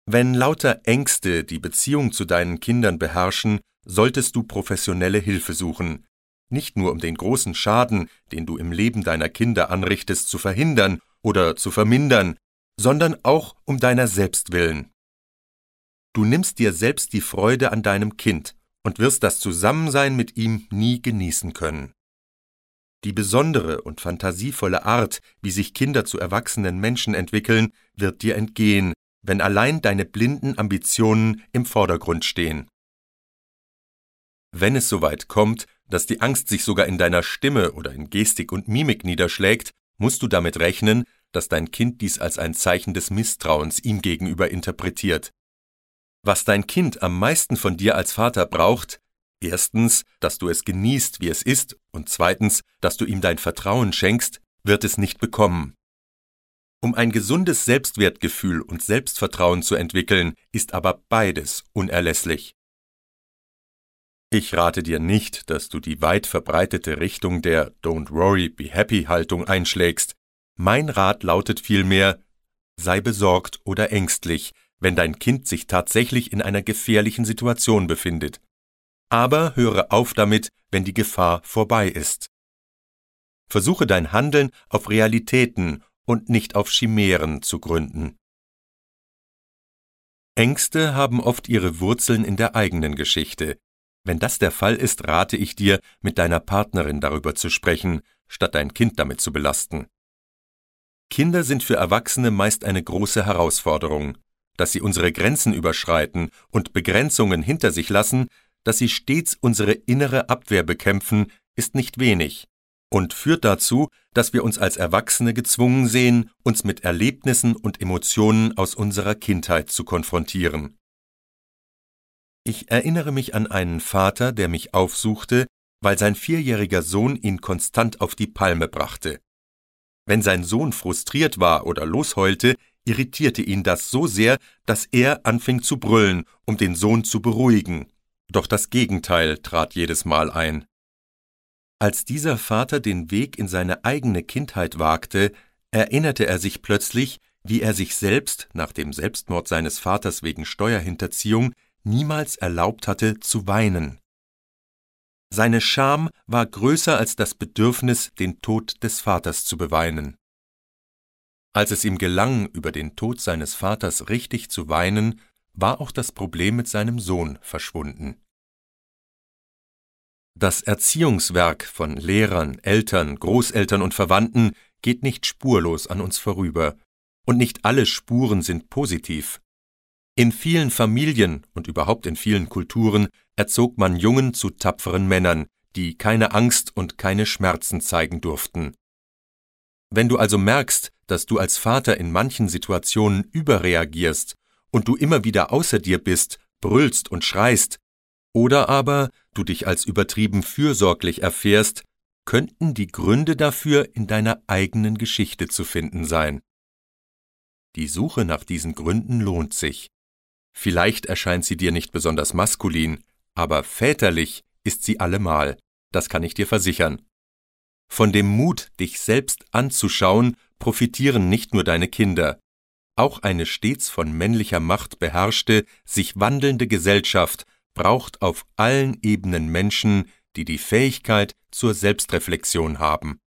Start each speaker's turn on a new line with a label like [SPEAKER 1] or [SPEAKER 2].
[SPEAKER 1] Wenn lauter Ängste die Beziehung zu deinen Kindern beherrschen, solltest du professionelle Hilfe suchen. Nicht nur um den großen Schaden, den du im Leben deiner Kinder anrichtest, zu verhindern oder zu vermindern, sondern auch um deiner selbst willen. Du nimmst dir selbst die Freude an deinem Kind und wirst das Zusammensein mit ihm nie genießen können. Die besondere und fantasievolle Art, wie sich Kinder zu erwachsenen Menschen entwickeln, wird dir entgehen, wenn allein deine blinden Ambitionen im Vordergrund stehen. Wenn es soweit kommt, dass die Angst sich sogar in deiner Stimme oder in Gestik und Mimik niederschlägt, musst du damit rechnen, dass dein Kind dies als ein Zeichen des Misstrauens ihm gegenüber interpretiert. Was dein Kind am meisten von dir als Vater braucht: erstens, dass du es genießt, wie es ist, und zweitens, dass du ihm dein Vertrauen schenkst, wird es nicht bekommen. Um ein gesundes Selbstwertgefühl und Selbstvertrauen zu entwickeln, ist aber beides unerlässlich. Ich rate dir nicht, dass du die weit verbreitete Richtung der Don't worry, be happy Haltung einschlägst. Mein Rat lautet vielmehr: sei besorgt oder ängstlich, wenn dein Kind sich tatsächlich in einer gefährlichen Situation befindet. Aber höre auf damit, wenn die Gefahr vorbei ist. Versuche dein Handeln auf Realitäten und nicht auf Chimären zu gründen. Ängste haben oft ihre Wurzeln in der eigenen Geschichte. Wenn das der Fall ist, rate ich dir, mit deiner Partnerin darüber zu sprechen, statt dein Kind damit zu belasten. Kinder sind für Erwachsene meist eine große Herausforderung. Dass sie unsere Grenzen überschreiten und Begrenzungen hinter sich lassen, dass sie stets unsere innere Abwehr bekämpfen, ist nicht wenig und führt dazu, dass wir uns als Erwachsene gezwungen sehen, uns mit Erlebnissen und Emotionen aus unserer Kindheit zu konfrontieren. Ich erinnere mich an einen Vater, der mich aufsuchte, weil sein 4-jähriger Sohn ihn konstant auf die Palme brachte. Wenn sein Sohn frustriert war oder losheulte, irritierte ihn das so sehr, dass er anfing zu brüllen, um den Sohn zu beruhigen. Doch das Gegenteil trat jedes Mal ein. Als dieser Vater den Weg in seine eigene Kindheit wagte, erinnerte er sich plötzlich, wie er sich selbst nach dem Selbstmord seines Vaters wegen Steuerhinterziehung niemals erlaubt hatte, zu weinen. Seine Scham war größer als das Bedürfnis, den Tod des Vaters zu beweinen. Als es ihm gelang, über den Tod seines Vaters richtig zu weinen, war auch das Problem mit seinem Sohn verschwunden. Das Erziehungswerk von Lehrern, Eltern, Großeltern und Verwandten geht nicht spurlos an uns vorüber, und nicht alle Spuren sind positiv. In vielen Familien und überhaupt in vielen Kulturen erzog man Jungen zu tapferen Männern, die keine Angst und keine Schmerzen zeigen durften. Wenn du also merkst, dass du als Vater in manchen Situationen überreagierst und du immer wieder außer dir bist, brüllst und schreist, oder aber du dich als übertrieben fürsorglich erfährst, könnten die Gründe dafür in deiner eigenen Geschichte zu finden sein. Die Suche nach diesen Gründen lohnt sich. Vielleicht erscheint sie dir nicht besonders maskulin, aber väterlich ist sie allemal, das kann ich dir versichern. Von dem Mut, dich selbst anzuschauen, profitieren nicht nur deine Kinder. Auch eine stets von männlicher Macht beherrschte, sich wandelnde Gesellschaft braucht auf allen Ebenen Menschen, die die Fähigkeit zur Selbstreflexion haben.